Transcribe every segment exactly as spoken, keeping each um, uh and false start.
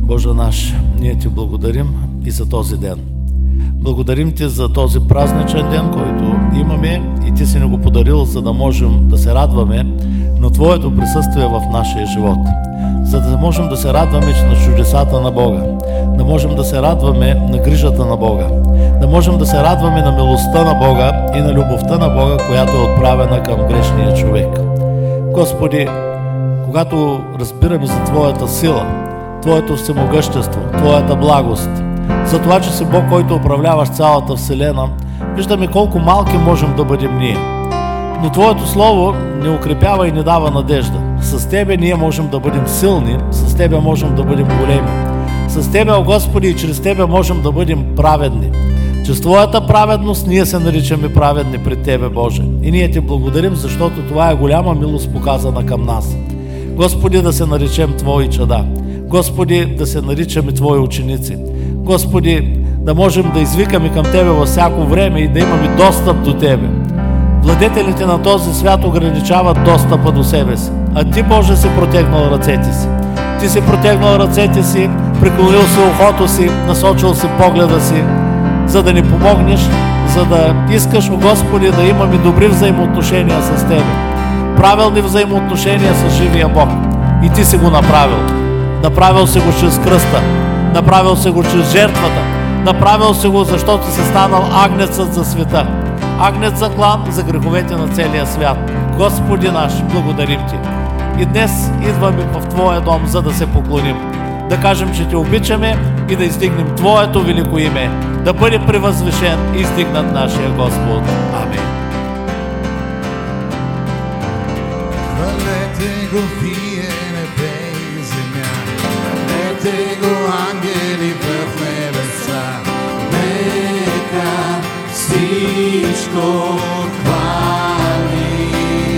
Боже наш, ние Ти благодарим и за този ден. Благодарим Ти за този празничен ден, който имаме и Ти си ни го подарил, за да можем да се радваме на Твоето присъствие в нашия живот. За да можем да се радваме на чудесата на Бога, да можем да се радваме на грижата на Бога, да можем да се радваме на милостта на Бога и на любовта на Бога, която е отправена към грешния човек. Господи, когато разбираме за Твоята сила, Твоето всемогъщество, Твоята благост, за това, че си Бог, който управляваш цялата вселена, виждаме колко малки можем да бъдем ние. Но Твоето Слово ни укрепява и ни дава надежда. С Тебе ние можем да бъдем силни, с Тебе можем да бъдем големи. С Тебе, о Господи, и чрез Тебе можем да бъдем праведни. Чрез Твоята праведност ние се наричаме праведни пред Тебе, Боже. И ние Ти благодарим, защото това е голяма милост показана към нас. Господи, да се наречем Твои чада. Господи, да се наричаме Твои ученици. Господи, да можем да извикаме към Тебе във всяко време и да имаме достъп до Тебе. Владетелите на този свят ограничават достъпа до себе си, а Ти, Боже, си протегнал ръцете си. Ти си протегнал ръцете си, преклонил си ухото си, насочил си погледа си, за да ни помогнеш, за да искаш, о Господи, да имаме добри взаимоотношения с Тебе. Правилни взаимоотношения с живия Бог. И Ти си го направил. Направил си го чрез кръста. Направил си го чрез жертвата. Направил си го, защото си станал агнецът за света. Агнец за клан за греховете на целия свят. Господи наш, благодарим Ти. И днес идваме в Твоя дом, за да се поклоним. Да кажем, че Те обичаме и да издигнем Твоето велико име. Да бъде превъзвишен и издигнат нашия Господ. Амин. Хвалете го вие, небе и земя, хвалете го ангели в небеса, нека всичко хвали.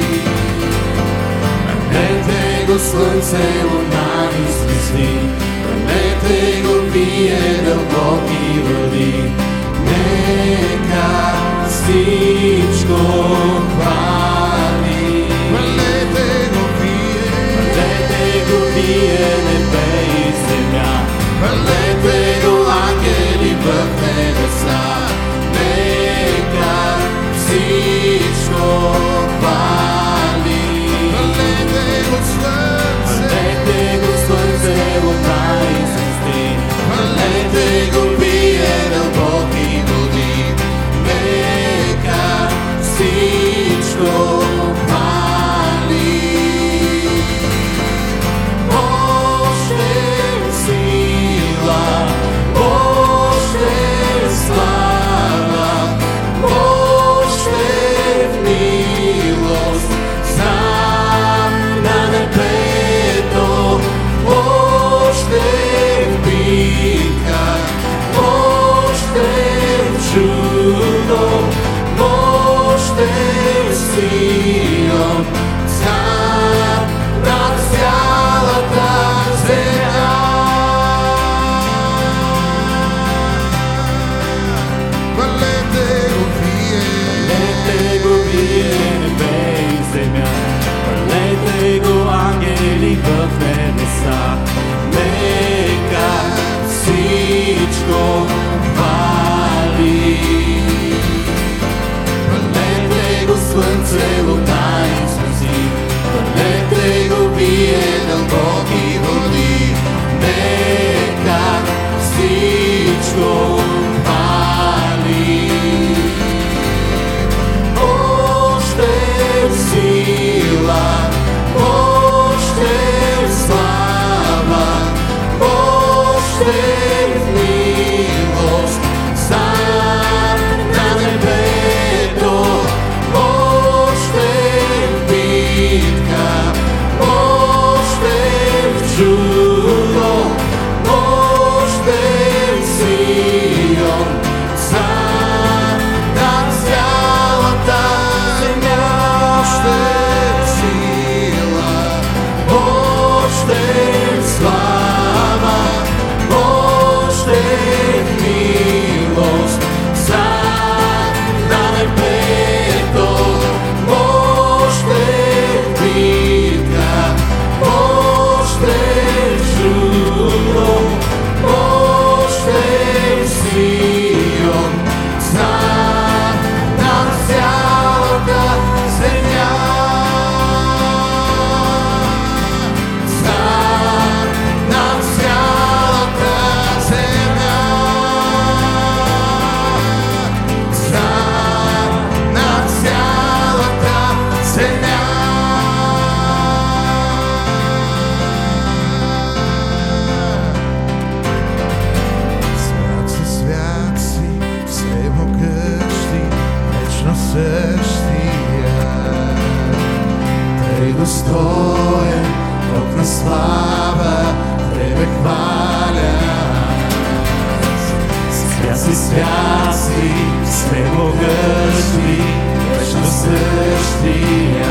Хвалете го слънце, луна и звезди, хвалете го вие, дълбоки води, нека всичко хвали. Хвалете го вие, хвалете го вие, небе и земя, хвалете го ангели в небеса, нека всичко хвали. Хвалете го слънце, хвалете го слънце, луна и звезди, хвалете го вие, дълбоки води, нека всичко хвали. Божия сила, Божия слава, Божия милост, сам на небето, Божия битка, Божия чудо, Божия сила, сам над цялата земя. Хвалете го вие, хвалете го вие, небе и земя, хвалете го ангели в небеса, нека всичко хвали. Хвалете го слънце, луна и звезди, хвалете го вие, дълбоки води, нека всичко хвали. Божия сила, Божия слава, Божия милост, сам на небето, Божия битка, Божия чудо, Божия сила, сам над цялата земя. Божия сила, Божия слава, Божия милост, сам на небето, Божия битка, Божия чудо, свят си, всемогъщи, вечно същия.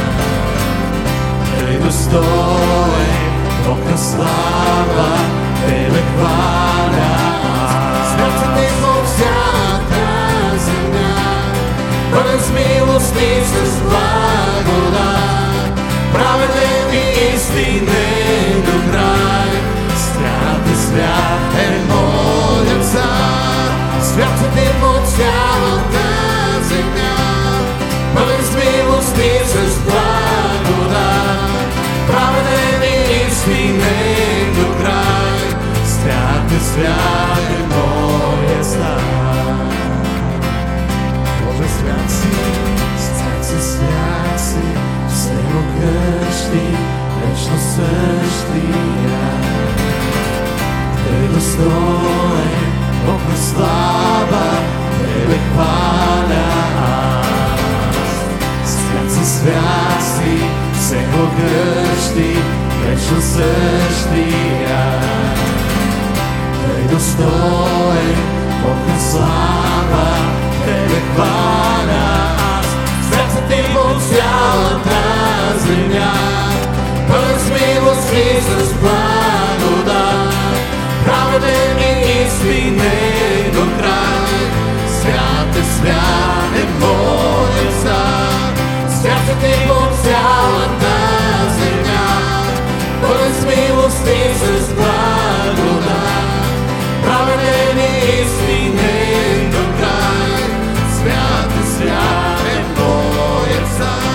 Тъй достоен, Бог на слава, Тебе хваля. Свят си Ти по цялата земя, пълен с милост и с благодат, праведен и истинен до край. Свят е, свят е моят цар, свят си Ти по цялата земя, пълен с милост и с благодат, праведен и истинен до край. Свят е, свят е моят цар. Боже, свят си, свят си, свят си, всемогъщи, вечно същия. Тъй достоен, Бог на слава, Тебе хваля аз. Свят си, свят си, всемогъщи, вечно същия. Тъй достоен, Бог на слава, Тебе хваля аз. Свят си Ти по цялата земя, пълен с милост и с благодат, праведен и истинен до край. Свят е, свят е моят цар, свят си Ти по цялата земя, пълен с милост и с благодат, праведен и истинен до край. Свят е, свят е моят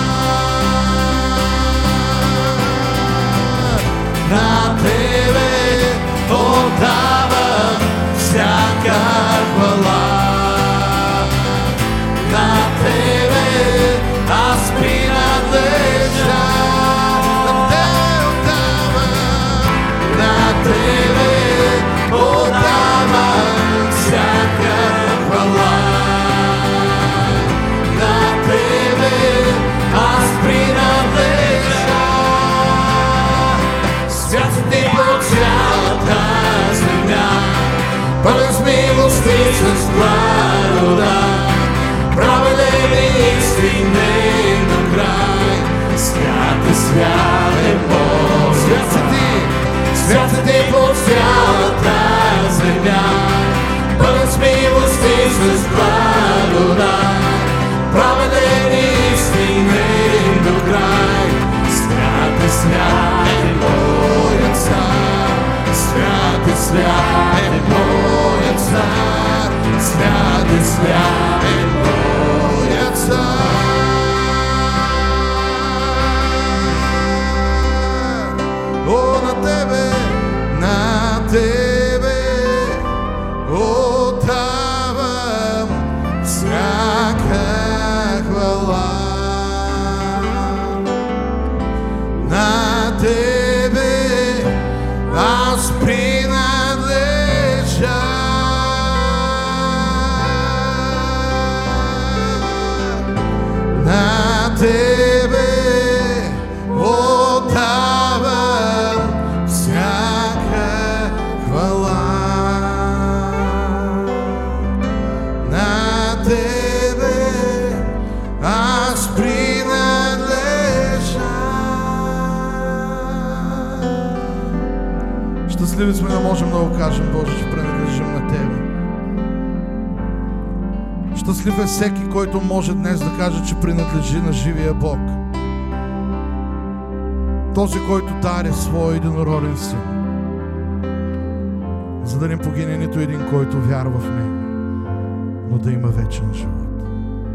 цар. На Тебе отдавам всяка хвала. На Тебе аз принадлежа. На Тебе отдавам, на Тебе отдавам всяка хвала. На Тебе аз принадлежа. Свят си Ти по цялата земя, пълен с милост и с благодат, праведен и истинен до край. Свят е, свят е Бог. Свят си Ти, свят си Ти по цялата земя, пълен с милост и с благодат, праведен и истинен до край. Свят е, свят е моят цар, свят е, свят е моят цар, свят е, свят е моят цар. О, на Тебе, на Тебе отдавам всяка хвала. На Тебе аз принадлежа. На Тебе отдавам всяка хвала. На Тебе аз принадлежа. Щастливи сме да можем да го кажем, Боже, че принадлежим на Тебе. Щастлив е всеки, който може днес да каже, че принадлежи на живия Бог. Този, който даде своя единороден син, за да не погине нито един, който вярва в Него, но да има вечен живот.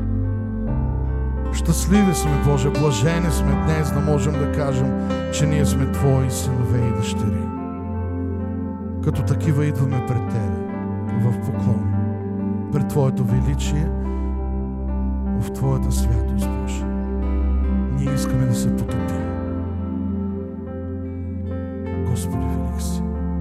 Щастливи сме, Боже, блажени сме днес да можем да кажем, че ние сме Твои синове и дъщери. Като такива идваме пред Тебе в поклон, пред Твоето величие, в Твоята святост, Боже. Ние искаме да се потопим. Господи, велик си.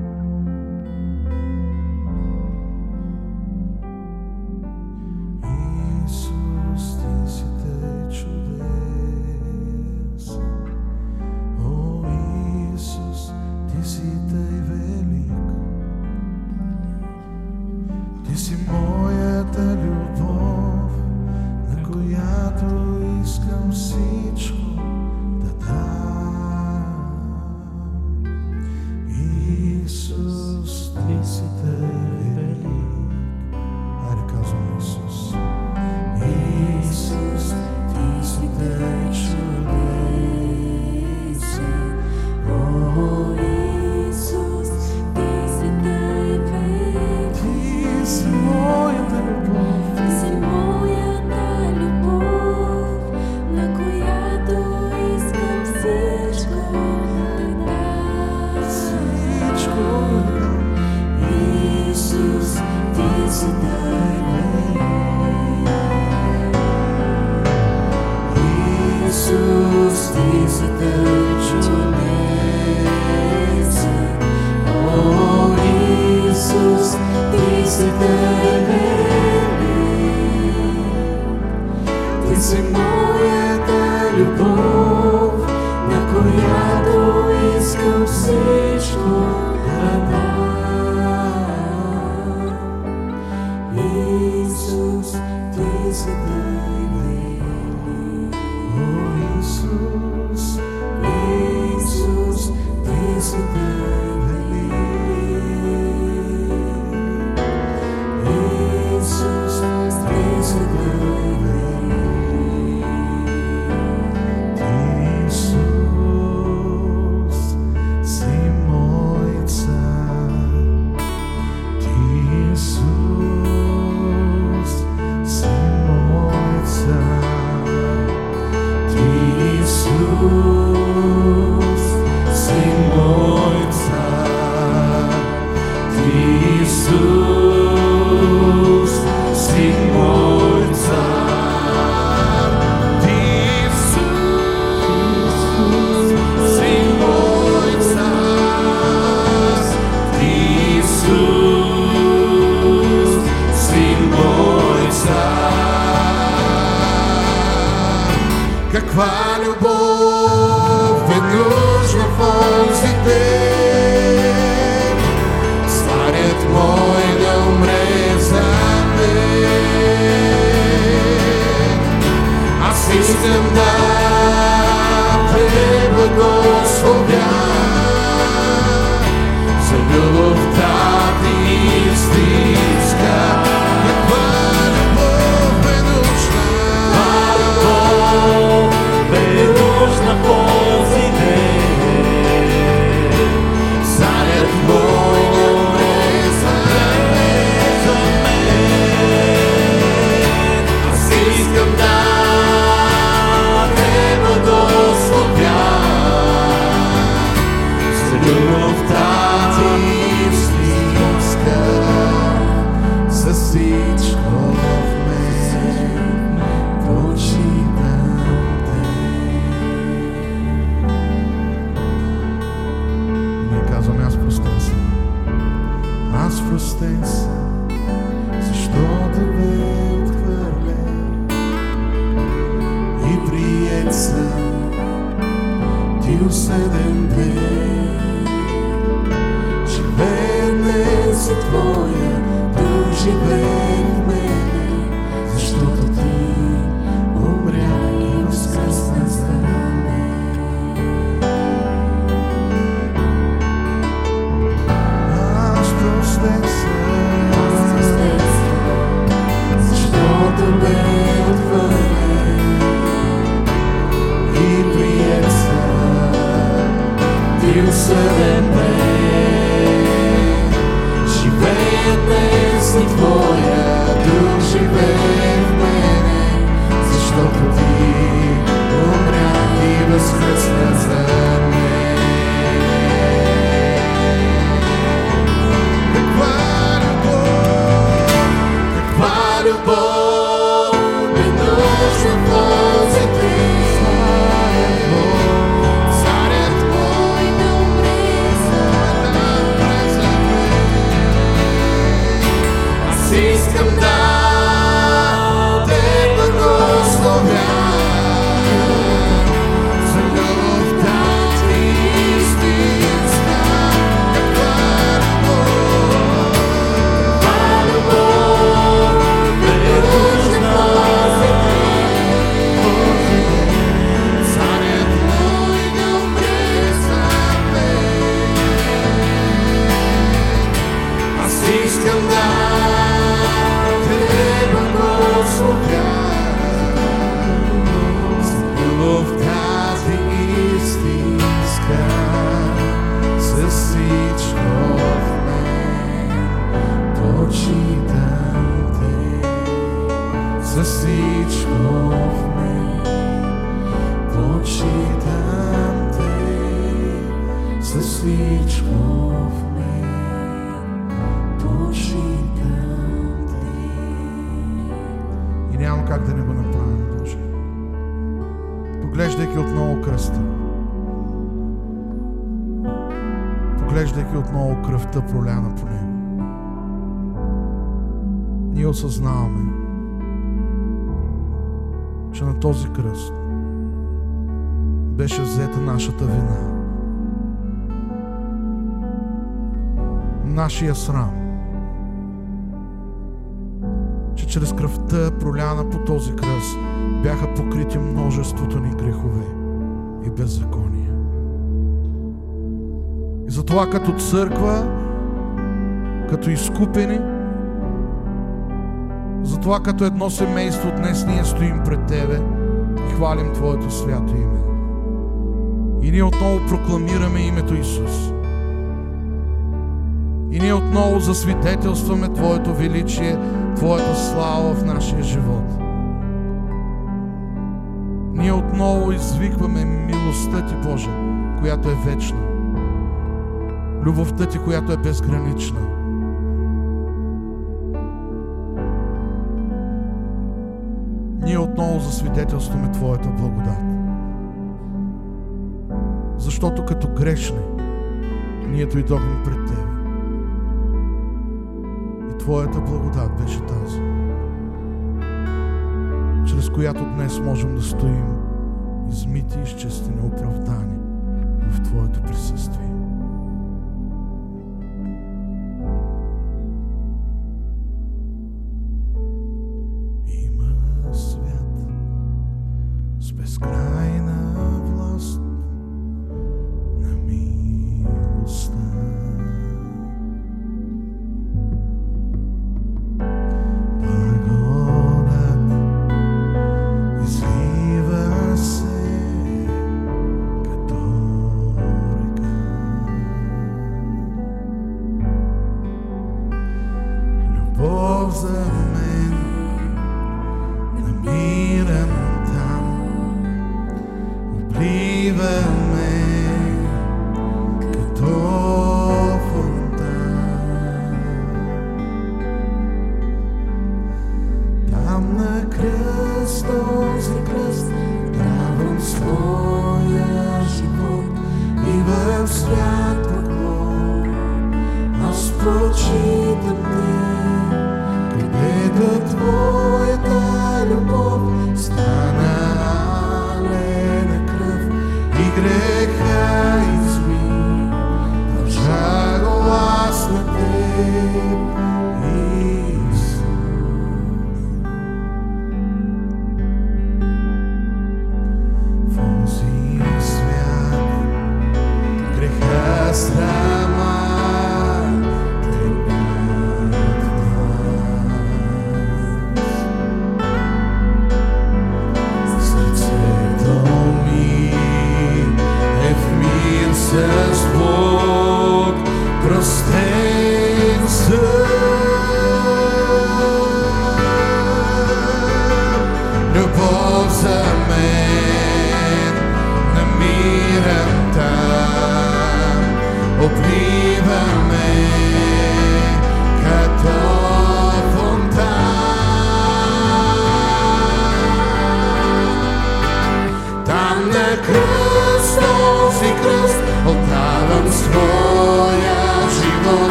Исус, Ти си тъй чудесен. О, Исус, Ти си тъй велик. Ти си мой Каква любов е нужна в онзи ден, Царят мой да умре за мен. Аз искам да те благословя за любовта ти истинска. Каква любов е нужна, нужна в този ден. Царят мой да умре за мен. Аз искам да те благословя за любовта ти истинска, за всичко в мен почитам. Аз простен съм, аз простен съм, защото бе отхвърлен и приет съм, ти осъден бе. Живее днес за твоя дух, живее в мене, защото ти умря и възкръсна за мен. Защото бе отхвърлен и приет съм, ти осъден бе. Живея днес за твоя дух, живее в мене, защото ти умря и възкръсна за мен. Любов е нужна в този ден. Царят мой да умре за мен. Аз искам да те благословя за любовта ти истинска. Каква любов, каква любов искам да те благословя за любовта ти истинска, за всичко в мен почитам те, за всичко в мен почитам те, за всичко в мен почитам те. И няма как да не го направим, Боже. Поглеждайки отново кръста, поглеждайки отново кръвта проляна по него, ние осъзнаваме, че на този кръст беше взета нашата вина, нашия срам, че чрез кръвта проляна по този кръст бяха покрити множеството ни грехове и беззакония. И затова като църква, като изкупени, затова като едно семейство днес ние стоим пред Тебе и хвалим Твоето свято име. И ние отново прокламираме името Исус. И ние отново засвидетелстваме Твоето величие, Твоята слава в нашия живот. Ние отново извикваме милостта Ти, Боже, която е вечна. Любовта Ти, която е безгранична. Ние отново засвидетелстваме Твоята благодат. Защото като грешни, ние дойдохме пред Тебе. И Твоята благодат беше тази, чрез която днес можем да стоим измити, изчистени, оправдани в Твоето присъствие. Има свят с безкрайна власт на милостта.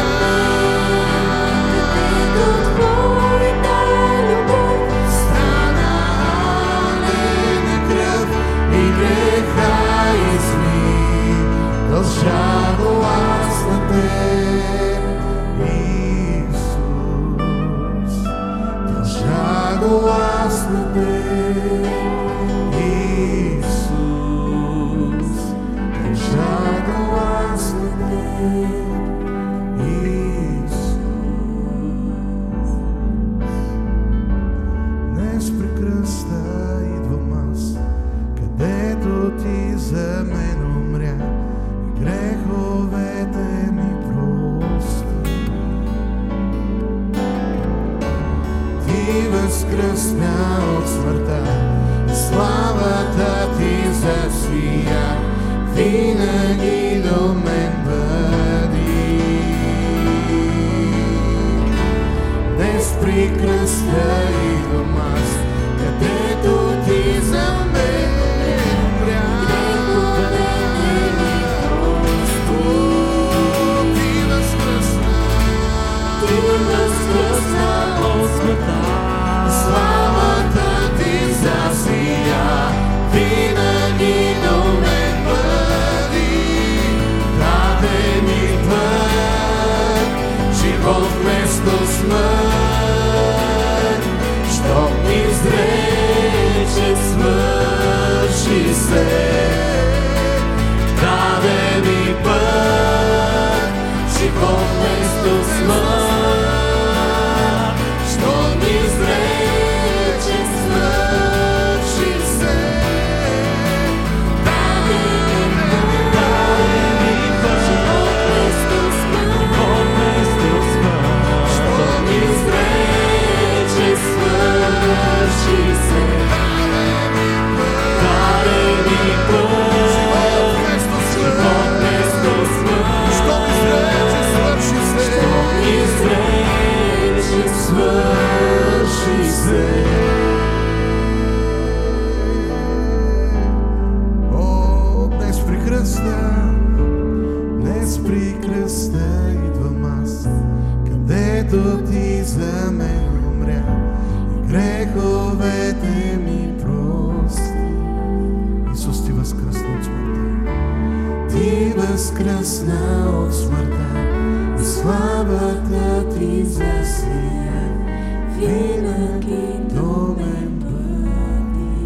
Stop. Исус, жадувам за теб. Исус, днес при кръста идвам аз, където ти за мен умря и греховете ми прости. Ти възкръсна от смъртта и славата ти засвия, винаги до мен бъди. Днес при кръста идвам аз, където ти за мен умря. Ти възкръсна, ти възкръсна от смъртта, славата ти засия, винаги до мен бъди. Даде ми път, живот вместо смърт, щом ми изрече свърши се. Даде ми път, живот вместо смърт, щом ми изрече свърши се. Даде ми път, живот вместо смърт, щом ми изрече свърши се. Даде ми път, живот вместо смърт, щом изрече свърши се. Щом изрече свърши се. О, днес при кръста, днес при кръста идвам аз, където ти за мен умря и греховете ми прости. Исус, ти възкръсна от смъртта, ти възкръсна от смъртта и славата ти засия, винаги до мен бъди.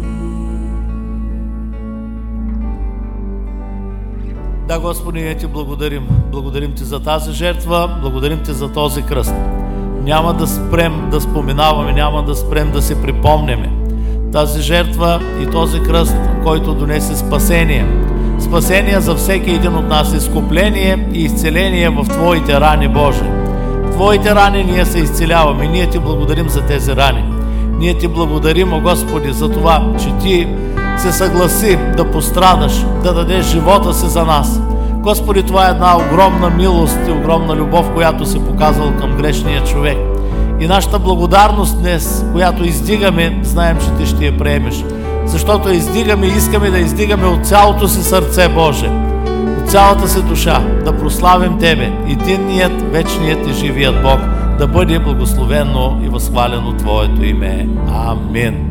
Да, Господи, ние ти благодарим. Благодарим ти за тази жертва, благодарим ти за този кръст. Няма да спрем да споменаваме, няма да спрем да се припомняме тази жертва и този кръст, който донесе спасение. Спасение за всеки един от нас, изкупление и изцеление в Твоите рани, Боже. В Твоите рани ние се изцеляваме, ние ти благодарим за тези рани. Ние ти благодарим, о Господи, за това, че ти се съгласи да пострадаш, да дадеш живота си за нас. Господи, това е една огромна милост и огромна любов, която си показвал към грешния човек. И нашата благодарност днес, която издигаме, знаем, че ти ще я приемеш. Защото я издигаме и искаме да издигаме от цялото си сърце, Боже, от цялата си душа, да прославим Тебе, единният, вечният и живият Бог, да бъде благословено и възхвалено Твоето име. Амин.